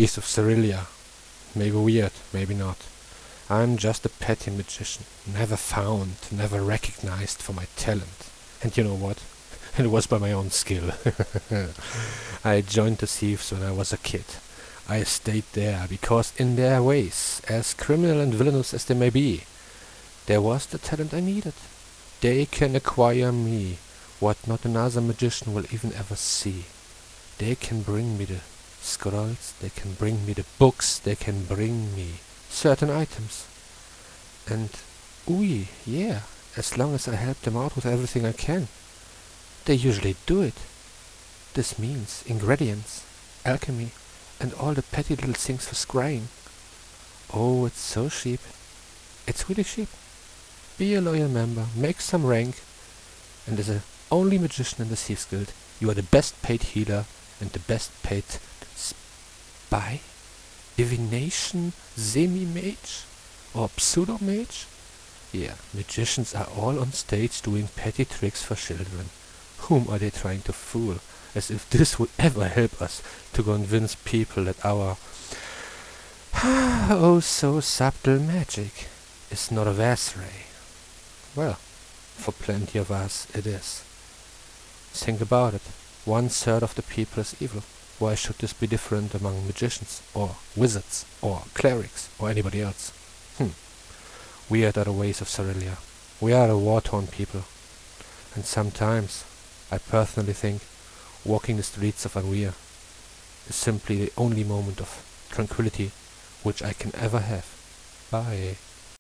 east of Cerelia. Maybe weird, maybe not. I'm just a petty magician, never found, never recognized for my talent. And you know what? It was by my own skill. I joined the thieves when I was a kid. I stayed there because in their ways, as criminal and villainous as they may be, there was the talent I needed. They can acquire me, what not another magician will even ever see. They can bring me the scrolls, they can bring me the books, they can bring me certain items. And, oui, yeah, as long as I help them out with everything I can. They usually do it. This means ingredients, alchemy, and all the petty little things for scrying. Oh, it's so cheap. It's really cheap. Be a loyal member, make some rank, and as the only magician in the Thieves Guild, you are the best paid healer and the best paid spy, divination, semi-mage, or pseudo-mage. Yeah, magicians are all on stage doing petty tricks for children. Whom are they trying to fool? As if this would ever help us to convince people that our oh so subtle magic is not a ray. Well, for plenty of us it is. Think about it. 1/3 of the people is evil. Why should this be different among magicians, or wizards, or clerics, or anybody else? Weird are the ways of Cerelia. We are a war-torn people. And sometimes, I personally think, walking the streets of Anria is simply the only moment of tranquility which I can ever have. Bye.